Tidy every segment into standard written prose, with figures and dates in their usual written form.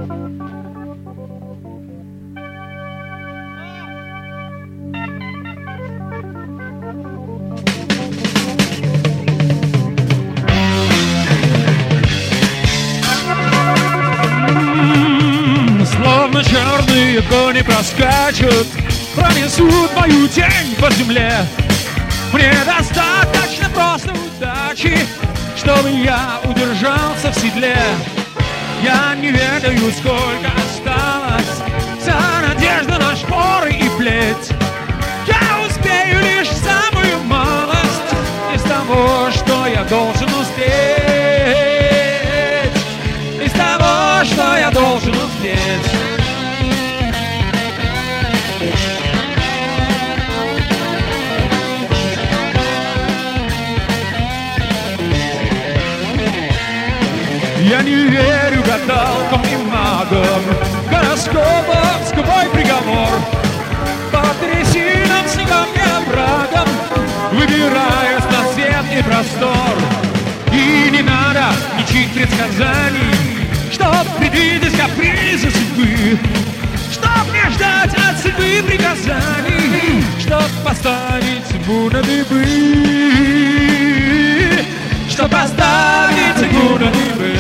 Словно черные кони проскачут, пронесут мою тень по земле. Мне достаточно просто удачи, чтобы я удержался в седле. Я не ведаю, сколько осталось, вся надежда на шпоры и плеть. Я успею лишь самую малость из того, что я должен успеть. Из того, что я должен успеть. Я не верю гадалкам и магам, гороскопам, скупой приговор. По трясинам, снегам и оврагам выбираюсь на свет и простор. И не надо ничьих предсказаний, чтоб предвидеть капризы судьбы, чтоб не ждать от судьбы приказаний, чтоб поставить судьбу на дыбы, чтоб поставить судьбу на дыбы.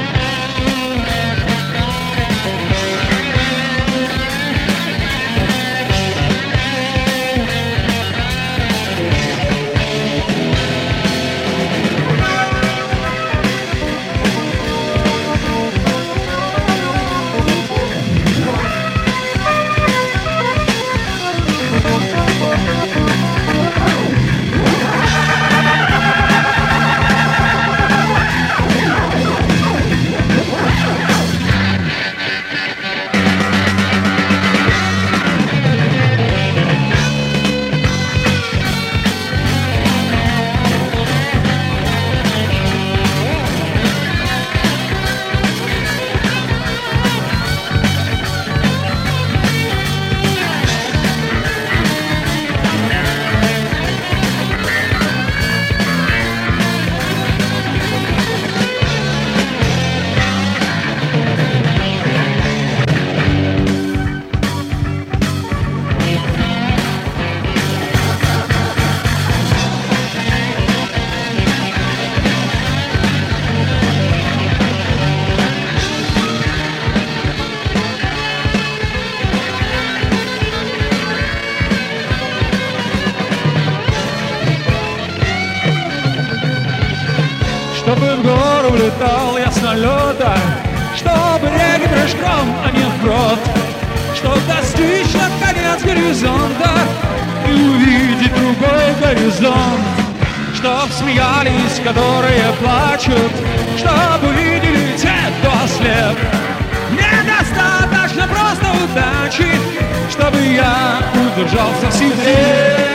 Чтобы в гору влетал я с налета, чтобы реки прыжком, а не вброд, чтоб достичь наконец горизонта и увидеть другой горизонт. Чтоб смеялись, которые плачут, чтобы видели те, кто ослеп. Мне достаточно просто удачи, чтобы я удержался в седле.